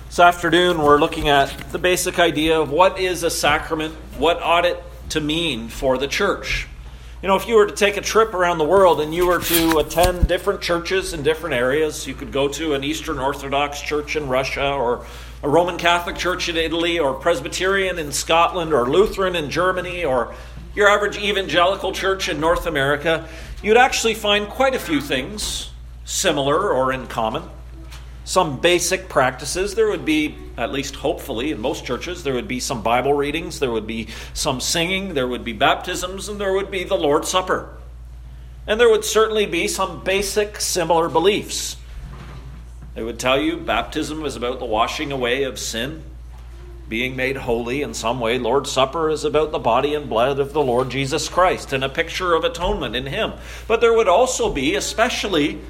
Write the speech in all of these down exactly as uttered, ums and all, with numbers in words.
This afternoon we're looking at the basic idea of what is a sacrament, what ought it to mean for the church. You know, if you were to take a trip around the world and you were to attend different churches in different areas, you could go to an Eastern Orthodox church in Russia, or a Roman Catholic church in Italy, or Presbyterian in Scotland, or Lutheran in Germany, or your average evangelical church in North America, you'd actually find quite a few things similar or in common. Some basic practices. There would be, at least hopefully in most churches, there would be some Bible readings, there would be some singing, there would be baptisms, and there would be the Lord's Supper. And there would certainly be some basic similar beliefs. They would tell you baptism is about the washing away of sin, being made holy in some way. Lord's Supper is about the body and blood of the Lord Jesus Christ and a picture of atonement in Him. But there would also be, especially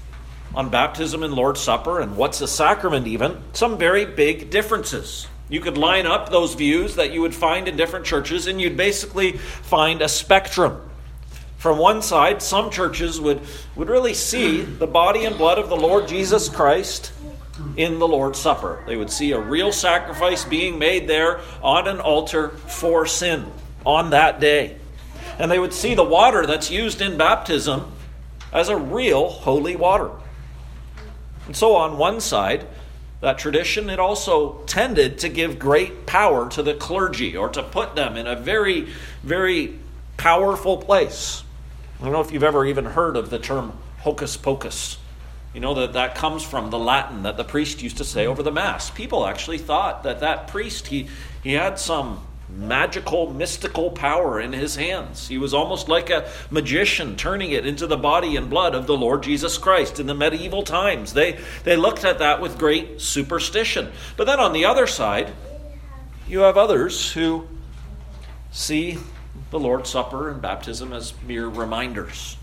on baptism and Lord's Supper and what's a sacrament even, some very big differences. You could line up those views that you would find in different churches and you'd basically find a spectrum. From one side, some churches would, would really see the body and blood of the Lord Jesus Christ in the Lord's Supper. They would see a real sacrifice being made there on an altar for sin on that day. And they would see the water that's used in baptism as a real holy water. And so on one side, that tradition, it also tended to give great power to the clergy, or to put them in a very, very powerful place. I don't know if you've ever even heard of the term hocus pocus. You know that that comes from the Latin that the priest used to say over the Mass. People actually thought that that priest, he, he had some magical, mystical power in his hands. He was almost like a magician, turning it into the body and blood of the Lord Jesus Christ. In the medieval times, they, they looked at that with great superstition. But then on the other side, you have others who see the Lord's Supper and baptism as mere reminders,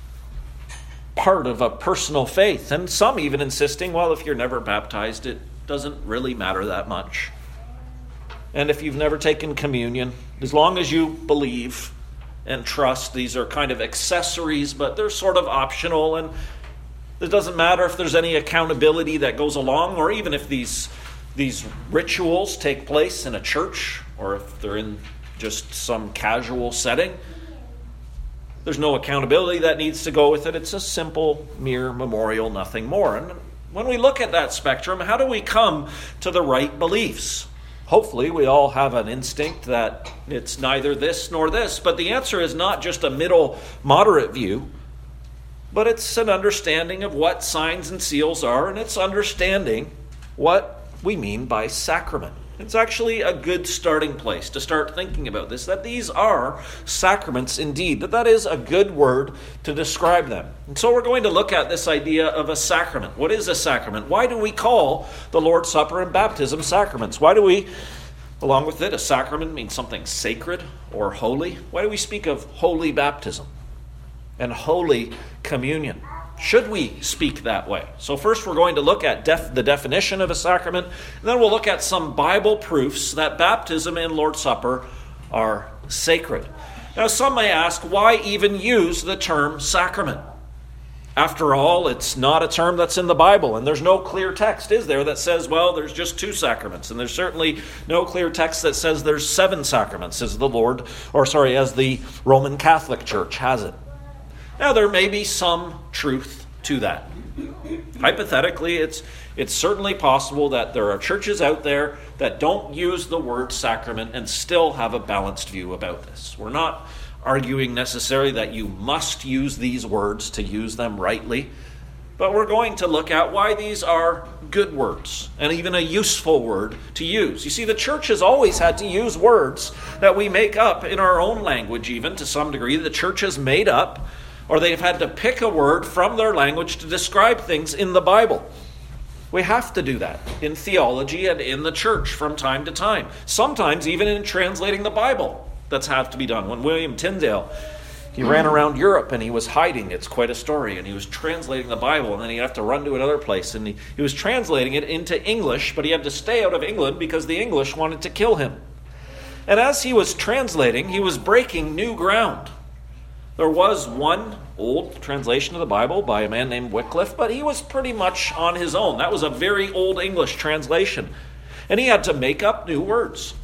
part of a personal faith. And some even insisting, well, if you're never baptized, it doesn't really matter that much. And if you've never taken communion, as long as you believe and trust, these are kind of accessories, but they're sort of optional. And it doesn't matter if there's any accountability that goes along, or even if these, these rituals take place in a church, or if they're in just some casual setting. There's no accountability that needs to go with it. It's a simple, mere memorial, nothing more. And when we look at that spectrum, how do we come to the right beliefs? Hopefully, we all have an instinct that it's neither this nor this, but the answer is not just a middle, moderate view, but it's an understanding of what signs and seals are, and it's understanding what we mean by sacrament. It's actually a good starting place to start thinking about this, that these are sacraments indeed, that that is a good word to describe them. And so we're going to look at this idea of a sacrament. What is a sacrament? Why do we call the Lord's Supper and baptism sacraments? Why do we, along with it, a sacrament means something sacred or holy? Why do we speak of holy baptism and holy communion? Should we speak that way? So first we're going to look at def- the definition of a sacrament, and then we'll look at some Bible proofs that baptism and Lord's Supper are sacred. Now some may ask, why even use the term sacrament? After all, it's not a term that's in the Bible, and there's no clear text, is there, that says, well, there's just two sacraments, and there's certainly no clear text that says there's seven sacraments, as the Lord, or sorry, as the Roman Catholic Church has it. Now, there may be some truth to that. Hypothetically, it's it's certainly possible that there are churches out there that don't use the word sacrament and still have a balanced view about this. We're not arguing necessarily that you must use these words to use them rightly, but we're going to look at why these are good words and even a useful word to use. You see, the church has always had to use words that we make up in our own language, even to some degree. The church has made up, or they've had to pick a word from their language to describe things in the Bible. We have to do that in theology and in the church from time to time. Sometimes even in translating the Bible, that's have to be done. When William Tyndale, he ran around Europe and he was hiding, it's quite a story, and he was translating the Bible, and then he'd have to run to another place, and he, he was translating it into English, but he had to stay out of England because the English wanted to kill him. And as he was translating, he was breaking new ground. There was one old translation of the Bible by a man named Wycliffe, but he was pretty much on his own. That was a very old English translation. And he had to make up new words.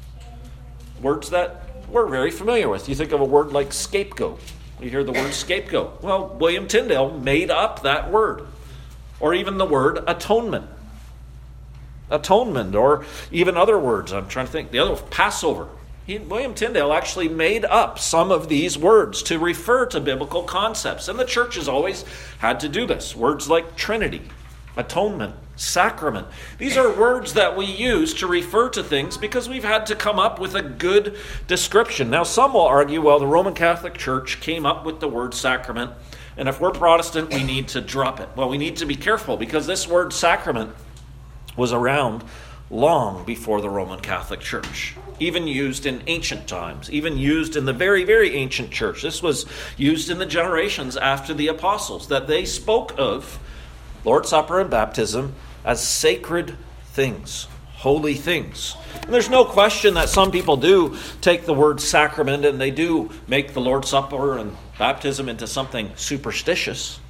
Words that we're very familiar with. You think of a word like scapegoat. You hear the word scapegoat. Well, William Tyndale made up that word. Or even the word atonement. Atonement, or even other words. I'm trying to think. The other, Passover. He, William Tyndale actually made up some of these words to refer to biblical concepts. And the church has always had to do this. Words like Trinity, atonement, sacrament. These are words that we use to refer to things because we've had to come up with a good description. Now, some will argue, well, the Roman Catholic Church came up with the word sacrament, and if we're Protestant, we need to drop it. Well, we need to be careful because this word sacrament was around long before the Roman Catholic Church, even used in ancient times, even used in the very, very ancient church. This was used in the generations after the apostles, that they spoke of Lord's Supper and baptism as sacred things, holy things. And there's no question that some people do take the word sacrament and they do make the Lord's Supper and baptism into something superstitious.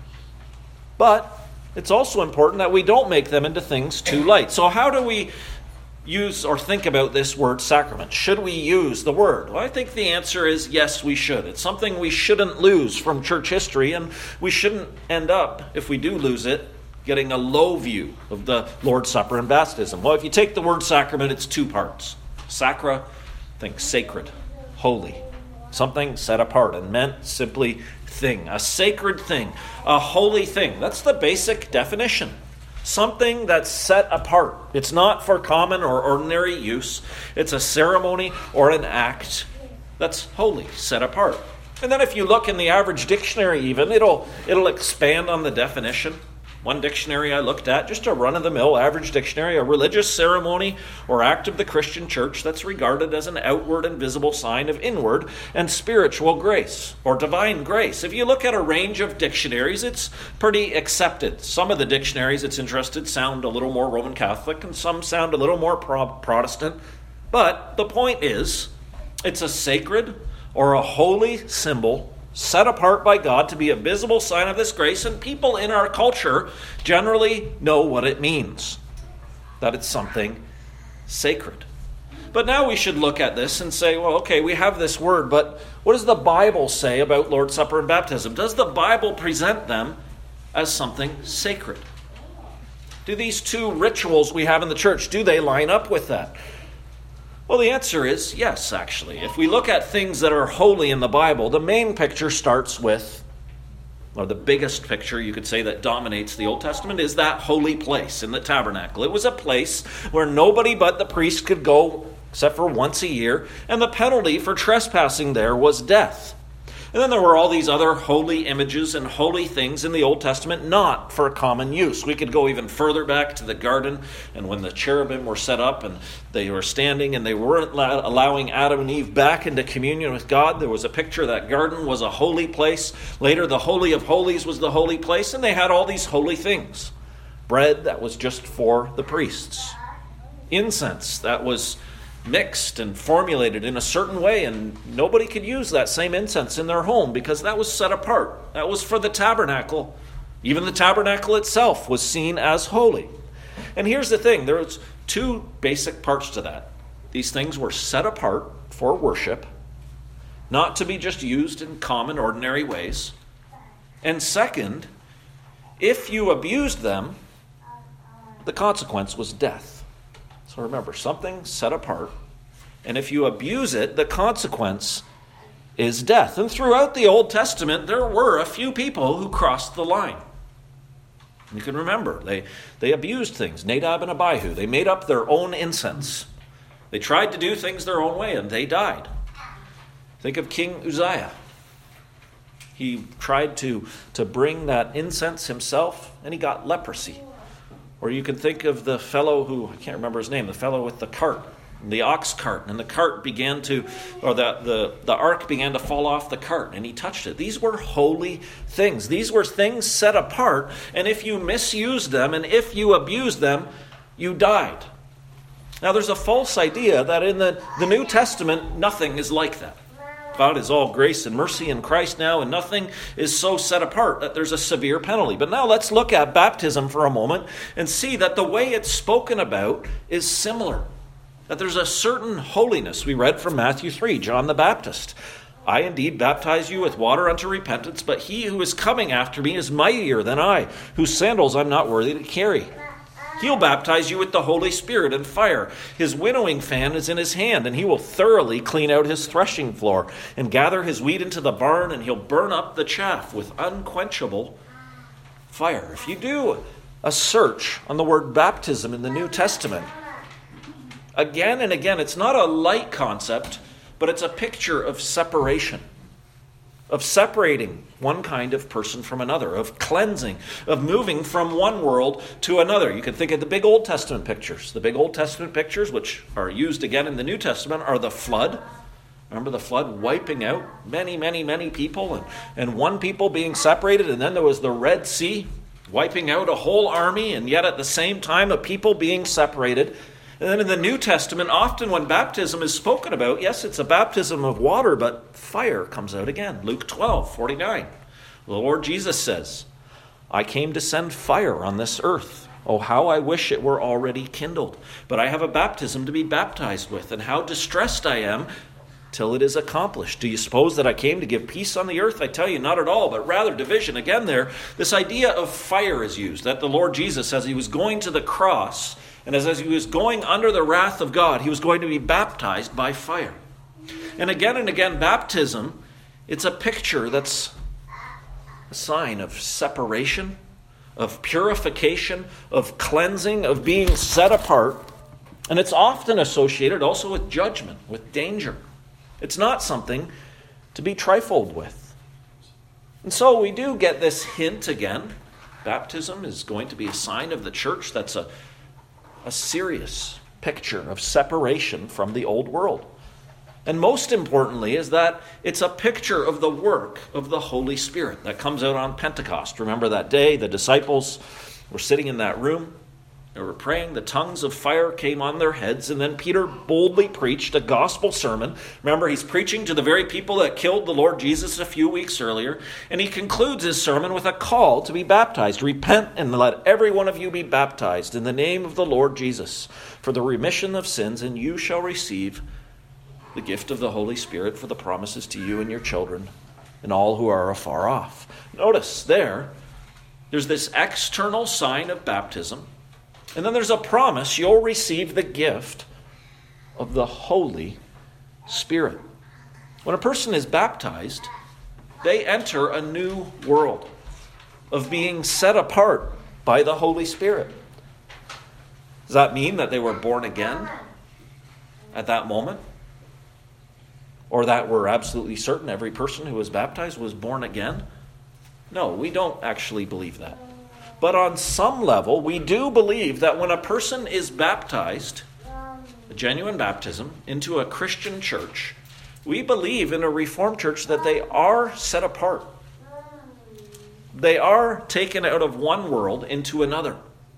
But it's also important that we don't make them into things too light. So how do we use or think about this word sacrament? Should we use the word? Well, I think the answer is yes, we should. It's something we shouldn't lose from church history, and we shouldn't end up, if we do lose it, getting a low view of the Lord's Supper and baptism. Well, if you take the word sacrament, it's two parts. Sacra, think sacred, holy, something set apart, and meant simply thing, a sacred thing, a holy thing. That's the basic definition. Something that's set apart. It's not for common or ordinary use. It's a ceremony or an act that's holy, set apart. And then if you look in the average dictionary even, it'll it'll expand on the definition. One dictionary I looked at, just a run-of-the-mill average dictionary, a religious ceremony or act of the Christian church that's regarded as an outward and visible sign of inward and spiritual grace or divine grace. If you look at a range of dictionaries, it's pretty accepted. Some of the dictionaries, it's interested, sound a little more Roman Catholic and some sound a little more pro- Protestant. But the point is, it's a sacred or a holy symbol set apart by God to be a visible sign of this grace, and people in our culture generally know what it means, that it's something sacred. But now we should look at this and say, well, okay, we have this word, but what does the Bible say about Lord's Supper and baptism? Does the Bible present them as something sacred? Do these two rituals we have in the church, do they line up with that? Well, the answer is yes, actually. If we look at things that are holy in the Bible, the main picture starts with, or the biggest picture you could say that dominates the Old Testament, is that holy place in the tabernacle. It was a place where nobody but the priest could go except for once a year, and the penalty for trespassing there was death. And then there were all these other holy images and holy things in the Old Testament not for common use. We could go even further back to the garden, and when the cherubim were set up and they were standing and they weren't allowing Adam and Eve back into communion with God, there was a picture that garden was a holy place. Later, the Holy of Holies was the holy place, and they had all these holy things. Bread that was just for the priests. Incense that was mixed and formulated in a certain way, and nobody could use that same incense in their home because that was set apart. That was for the tabernacle. Even the tabernacle itself was seen as holy. And here's the thing, there's two basic parts to that. These things were set apart for worship, not to be just used in common, ordinary ways. And second, if you abused them, the consequence was death. So remember, something set apart, and if you abuse it, the consequence is death. And throughout the Old Testament, there were a few people who crossed the line. You can remember, they, they abused things. Nadab and Abihu, they made up their own incense. They tried to do things their own way, and they died. Think of King Uzziah. He tried to, to bring that incense himself, and he got leprosy. Or you can think of the fellow who, I can't remember his name, the fellow with the cart, the ox cart, and the cart began to, or the, the, the ark began to fall off the cart, and he touched it. These were holy things. These were things set apart, and if you misused them, and if you abused them, you died. Now there's a false idea that in the, the New Testament, nothing is like that. God is all grace and mercy in Christ now, and nothing is so set apart that there's a severe penalty. But now let's look at baptism for a moment and see that the way it's spoken about is similar. That there's a certain holiness. We read from Matthew three, John the Baptist. I indeed baptize you with water unto repentance, but he who is coming after me is mightier than I, whose sandals I'm not worthy to carry. He'll baptize you with the Holy Spirit and fire. His winnowing fan is in his hand, and he will thoroughly clean out his threshing floor and gather his wheat into the barn, and he'll burn up the chaff with unquenchable fire. If you do a search on the word baptism in the New Testament, again and again, it's not a light concept, but it's a picture of separation. Of separating one kind of person from another, of cleansing, of moving from one world to another. You can think of the big Old Testament pictures. The big Old Testament pictures, which are used again in the New Testament, are the flood. Remember the flood wiping out many, many, many people, and, and one people being separated, and then there was the Red Sea wiping out a whole army, and yet at the same time a people being separated. And then in the New Testament, often when baptism is spoken about, yes, it's a baptism of water, but fire comes out again. Luke twelve, forty-nine. The Lord Jesus says, I came to send fire on this earth. Oh, how I wish it were already kindled. But I have a baptism to be baptized with, and how distressed I am till it is accomplished. Do you suppose that I came to give peace on the earth? I tell you, not at all, but rather division. Again there, this idea of fire is used, that the Lord Jesus, as he was going to the cross, and as, as he was going under the wrath of God, he was going to be baptized by fire. And again and again, baptism, it's a picture that's a sign of separation, of purification, of cleansing, of being set apart. And it's often associated also with judgment, with danger. It's not something to be trifled with. And so we do get this hint again. Baptism is going to be a sign of the church that's a A serious picture of separation from the old world. And most importantly is that it's a picture of the work of the Holy Spirit that comes out on Pentecost. Remember that day, the disciples were sitting in that room. They were praying. The tongues of fire came on their heads. And then Peter boldly preached a gospel sermon. Remember, he's preaching to the very people that killed the Lord Jesus a few weeks earlier. And he concludes his sermon with a call to be baptized. Repent and let every one of you be baptized in the name of the Lord Jesus for the remission of sins, and you shall receive the gift of the Holy Spirit, for the promises to you and your children and all who are afar off. Notice there, there's this external sign of baptism. And then there's a promise, you'll receive the gift of the Holy Spirit. When a person is baptized, they enter a new world of being set apart by the Holy Spirit. Does that mean that they were born again at that moment? Or that we're absolutely certain every person who was baptized was born again? No, we don't actually believe that. But on some level, we do believe that when a person is baptized, a genuine baptism, into a Christian church, we believe in a Reformed church that they are set apart. They are taken out of one world into another.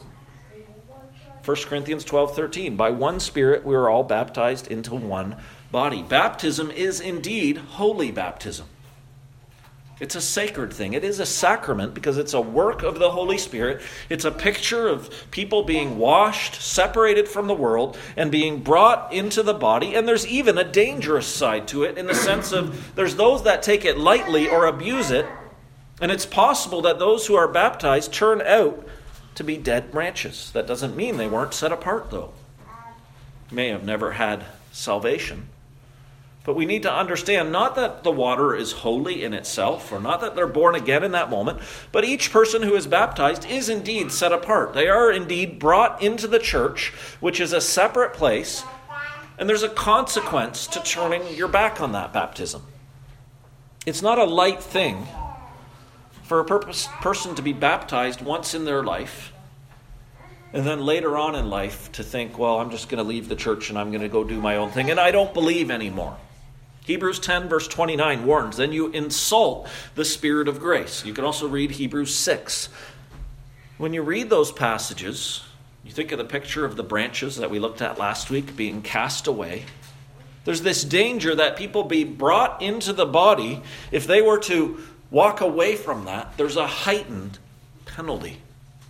First Corinthians twelve thirteen, by one Spirit we are all baptized into one body. Baptism is indeed holy baptism. It's a sacred thing. It is a sacrament because it's a work of the Holy Spirit. It's a picture of people being washed, separated from the world, and being brought into the body. And there's even a dangerous side to it in the sense of there's those that take it lightly or abuse it. And it's possible that those who are baptized turn out to be dead branches. That doesn't mean they weren't set apart, though. May have never had salvation. But we need to understand not that the water is holy in itself, or not that they're born again in that moment, but each person who is baptized is indeed set apart. They are indeed brought into the church, which is a separate place, and there's a consequence to turning your back on that baptism. It's not a light thing for a purpose, person to be baptized once in their life, and then later on in life to think, well, I'm just going to leave the church and I'm going to go do my own thing, and I don't believe anymore. Hebrews ten verse twenty-nine warns, then you insult the Spirit of grace. You can also read Hebrews six. When you read those passages, you think of the picture of the branches that we looked at last week being cast away. There's this danger that people be brought into the body. If they were to walk away from that, there's a heightened penalty.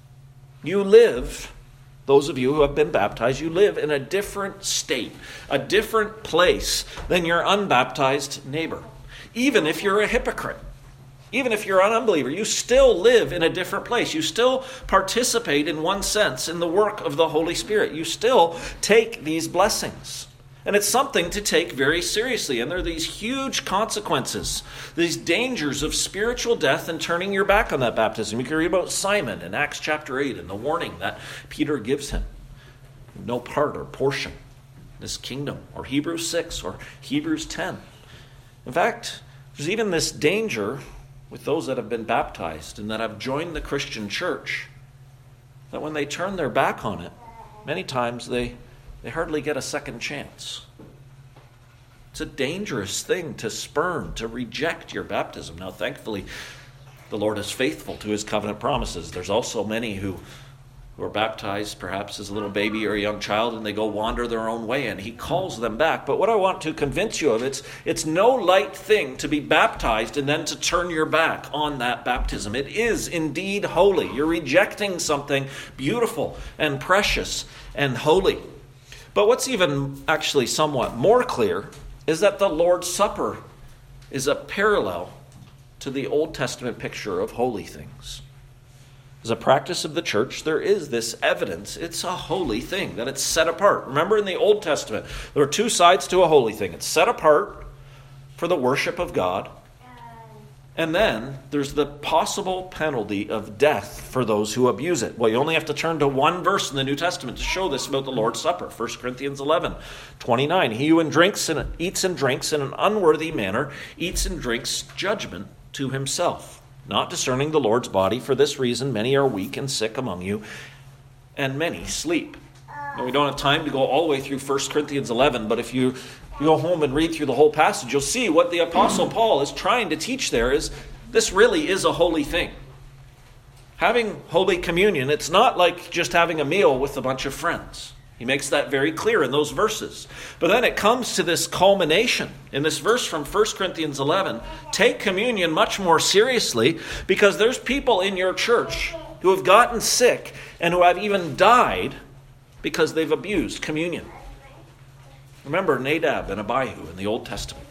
You live, those of you who have been baptized, you live in a different state, a different place than your unbaptized neighbor. Even if you're a hypocrite, even if you're an unbeliever, you still live in a different place. You still participate in one sense in the work of the Holy Spirit. You still take these blessings. And it's something to take very seriously. And there are these huge consequences, these dangers of spiritual death and turning your back on that baptism. You can read about Simon in Acts chapter eight and the warning that Peter gives him. No part or portion in this kingdom. Or Hebrews six or Hebrews ten. In fact, there's even this danger with those that have been baptized and that have joined the Christian church, that when they turn their back on it, many times they, they hardly get a second chance. It's a dangerous thing to spurn, to reject your baptism. Now, thankfully, the Lord is faithful to his covenant promises. There's also many who, who are baptized perhaps as a little baby or a young child, and they go wander their own way, and he calls them back. But what I want to convince you of, it's, it's no light thing to be baptized and then to turn your back on that baptism. It is indeed holy. You're rejecting something beautiful and precious and holy. But what's even actually somewhat more clear is that the Lord's Supper is a parallel to the Old Testament picture of holy things. As a practice of the church, there is this evidence. It's a holy thing, that it's set apart. Remember in the Old Testament, there are two sides to a holy thing. It's set apart for the worship of God. And then there's the possible penalty of death for those who abuse it. Well, you only have to turn to one verse in the New Testament to show this about the Lord's Supper. First Corinthians eleven twenty-nine. He who drinks and eats and drinks in an unworthy manner eats and drinks judgment to himself, not discerning the Lord's body. For this reason, many are weak and sick among you, and many sleep. Now, we don't have time to go all the way through First Corinthians eleven, but if you you go home and read through the whole passage, you'll see what the Apostle Paul is trying to teach there is this really is a holy thing. Having Holy Communion, it's not like just having a meal with a bunch of friends. He makes that very clear in those verses. But then it comes to this culmination in this verse from First Corinthians eleven. Take communion much more seriously, because there's people in your church who have gotten sick and who have even died because they've abused communion. Remember Nadab and Abihu in the Old Testament.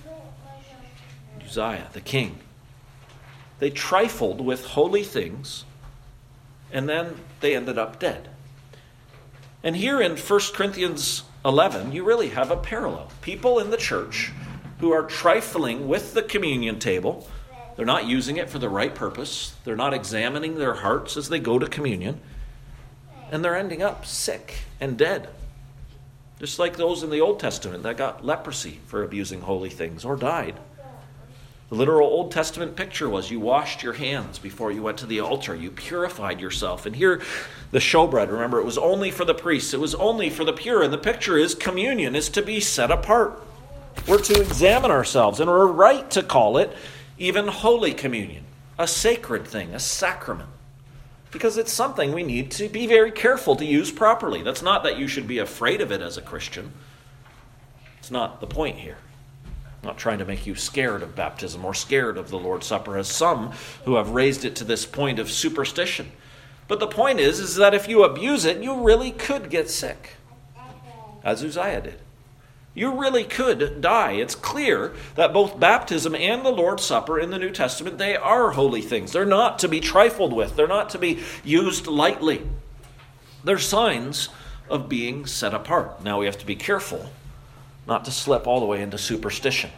Uzziah, the king. They trifled with holy things, and then they ended up dead. And here in First Corinthians eleven, you really have a parallel. People in the church who are trifling with the communion table. They're not using it for the right purpose. They're not examining their hearts as they go to communion. And they're ending up sick and dead. Just like those in the Old Testament that got leprosy for abusing holy things or died. The literal Old Testament picture was you washed your hands before you went to the altar. You purified yourself. And here, the showbread, remember, it was only for the priests. It was only for the pure. And the picture is communion is to be set apart. We're to examine ourselves. And we're right to call it even Holy Communion. A sacred thing, a sacrament. Because it's something we need to be very careful to use properly. That's not that you should be afraid of it as a Christian. It's not the point here. I'm not trying to make you scared of baptism or scared of the Lord's Supper, as some who have raised it to this point of superstition. But the point is, is that if you abuse it, you really could get sick, as Uzziah did. You really could die. It's clear that both baptism and the Lord's Supper in the New Testament, they are holy things. They're not to be trifled with. They're not to be used lightly. They're signs of being set apart. Now we have to be careful not to slip all the way into superstition.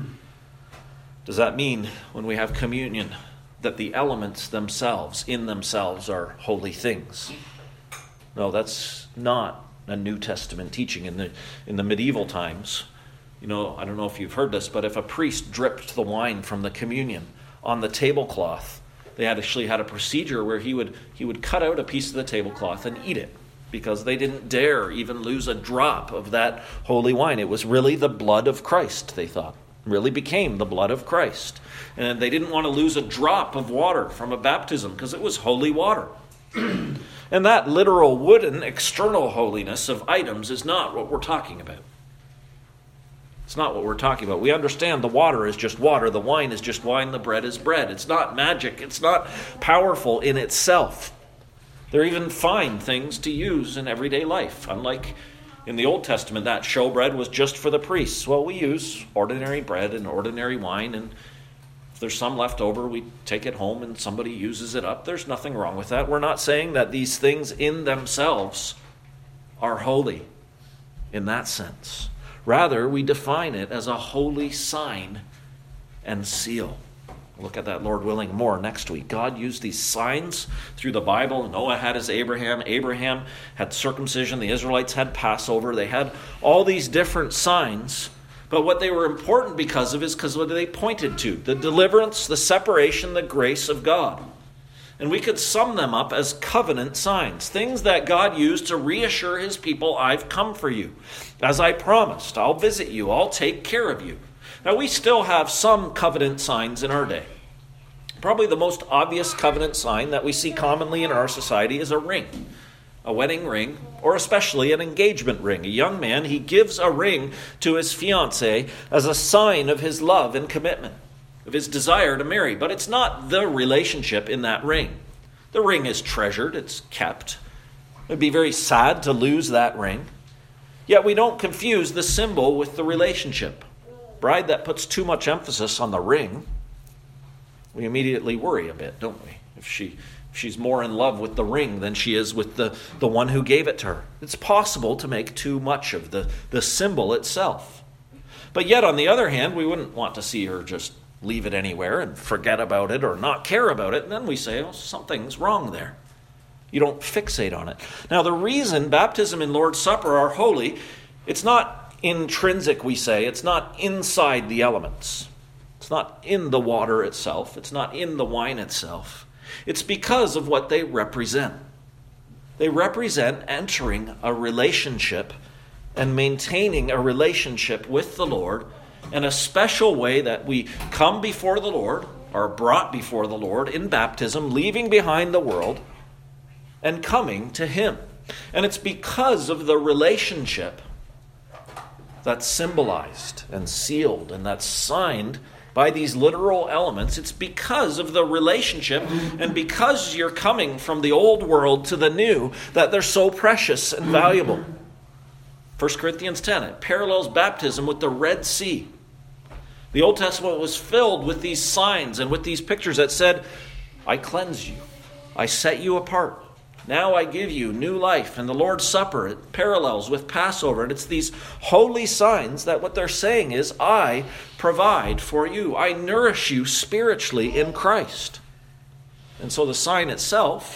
Does that mean when we have communion that the elements themselves, in themselves, are holy things? No, that's not a New Testament teaching. In the in the medieval times, you know, I don't know if you've heard this, but if a priest dripped the wine from the communion on the tablecloth, they had actually had a procedure where he would he would cut out a piece of the tablecloth and eat it, because they didn't dare even lose a drop of that holy wine. It was really the blood of Christ, they thought. It really became the blood of Christ. And they didn't want to lose a drop of water from a baptism because it was holy water. And that literal wooden external holiness of items is not what we're talking about. It's not what we're talking about. We understand the water is just water, the wine is just wine, the bread is bread. It's not magic. It's not powerful in itself. They're even fine things to use in everyday life. Unlike in the Old Testament, that showbread was just for the priests. Well, we use ordinary bread and ordinary wine, and if there's some left over, we take it home and somebody uses it up. There's nothing wrong with that. We're not saying that these things in themselves are holy in that sense. Rather, we define it as a holy sign and seal. We'll look at that, Lord willing, more next week. God used these signs through the Bible. Noah had his Abraham. Abraham had circumcision. The Israelites had Passover. They had all these different signs. But what they were important because of is because what they pointed to. The deliverance, the separation, the grace of God. And we could sum them up as covenant signs, things that God used to reassure his people, I've come for you. As I promised, I'll visit you, I'll take care of you. Now, we still have some covenant signs in our day. Probably the most obvious covenant sign that we see commonly in our society is a ring, a wedding ring, or especially an engagement ring. A young man, he gives a ring to his fiancée as a sign of his love and commitment, of his desire to marry. But it's not the relationship in that ring. The ring is treasured, it's kept. It would be very sad to lose that ring. Yet we don't confuse the symbol with the relationship. Bride that puts too much emphasis on the ring, we immediately worry a bit, don't we? If she if she's more in love with the ring than she is with the, the one who gave it to her. It's possible to make too much of the, the symbol itself. But yet, on the other hand, we wouldn't want to see her just leave it anywhere and forget about it or not care about it. And then we say, oh, something's wrong there. You don't fixate on it. Now, the reason baptism and Lord's Supper are holy, it's not intrinsic, we say. It's not inside the elements. It's not in the water itself. It's not in the wine itself. It's because of what they represent. They represent entering a relationship and maintaining a relationship with the Lord in a special way that we come before the Lord, are brought before the Lord in baptism, leaving behind the world and coming to Him. And it's because of the relationship that's symbolized and sealed and that's signed by these literal elements. It's because of the relationship and because you're coming from the old world to the new that they're so precious and valuable. First Corinthians ten, it parallels baptism with the Red Sea. The Old Testament was filled with these signs and with these pictures that said, I cleanse you, I set you apart. Now I give you new life. And the Lord's Supper, it parallels with Passover. And it's these holy signs that what they're saying is, I provide for you. I nourish you spiritually in Christ. And so the sign itself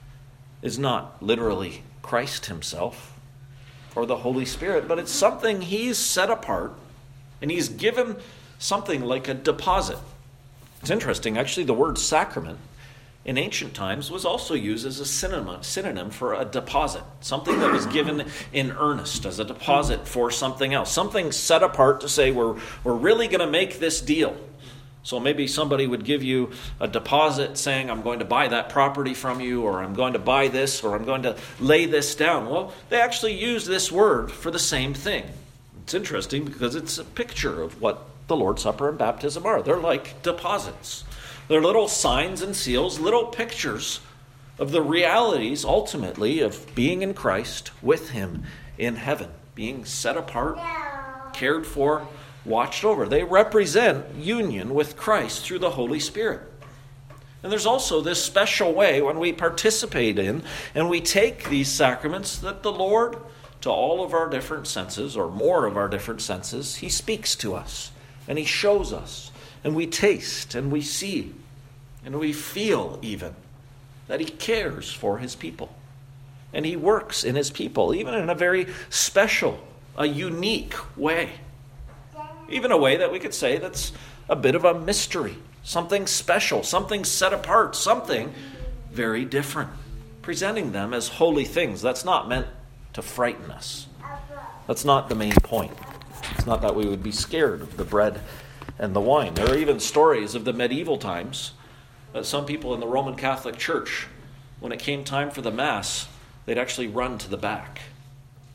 is not literally Christ himself or the Holy Spirit, but it's something he's set apart and he's given something like a deposit. It's interesting, actually, the word sacrament in ancient times was also used as a synonym, synonym for a deposit, something that was given in earnest as a deposit for something else, something set apart to say we're, we're really going to make this deal. So maybe somebody would give you a deposit saying, I'm going to buy that property from you, or I'm going to buy this, or I'm going to lay this down. Well, they actually use this word for the same thing. It's interesting because it's a picture of what the Lord's Supper and baptism are. They're like deposits. They're little signs and seals, little pictures of the realities, ultimately, of being in Christ with Him in heaven, being set apart, cared for, watched over. They represent union with Christ through the Holy Spirit. And there's also this special way when we participate in and we take these sacraments that the Lord, to all of our different senses, or more of our different senses, He speaks to us and He shows us. And we taste and we see and we feel even that He cares for His people. And He works in His people, even in a very special, a unique way. Even a way that we could say that's a bit of a mystery, something special, something set apart, something very different. Presenting them as holy things. That's not meant to frighten us. That's not the main point. It's not that we would be scared of the bread and the wine. There are even stories of the medieval times that some people in the Roman Catholic Church, when it came time for the Mass, they'd actually run to the back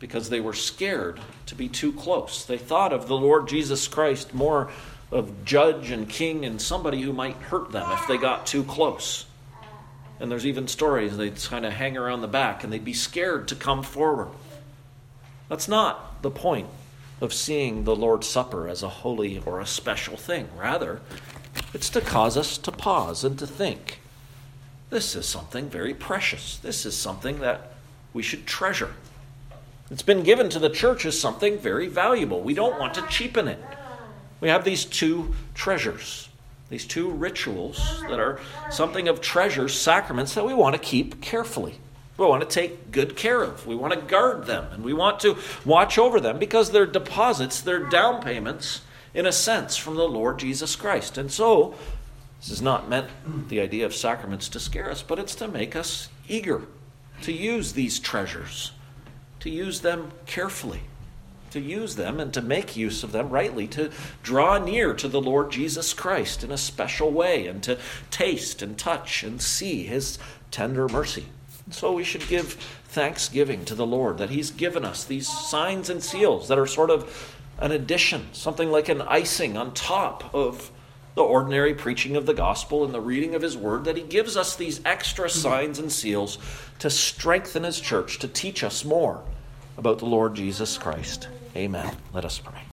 because they were scared to be too close. They thought of the Lord Jesus Christ more of judge and king and somebody who might hurt them if they got too close. And there's even stories they'd kind of hang around the back and they'd be scared to come forward. That's not the point of seeing the Lord's Supper as a holy or a special thing. Rather, it's to cause us to pause and to think, this is something very precious. This is something that we should treasure. It's been given to the church as something very valuable. We don't want to cheapen it. We have these two treasures, these two rituals that are something of treasures, sacraments that we want to keep carefully. We want to take good care of. We want to guard them, and we want to watch over them because they're deposits, they're down payments, in a sense, from the Lord Jesus Christ. And so, this is not meant, the idea of sacraments, to scare us, but it's to make us eager to use these treasures, to use them carefully, to use them and to make use of them rightly, to draw near to the Lord Jesus Christ in a special way, and to taste and touch and see his tender mercy. And so we should give thanksgiving to the Lord that he's given us these signs and seals that are sort of an addition, something like an icing on top of the ordinary preaching of the gospel and the reading of his word, that he gives us these extra signs and seals to strengthen his church, to teach us more about the Lord Jesus Christ. Amen. Let us pray.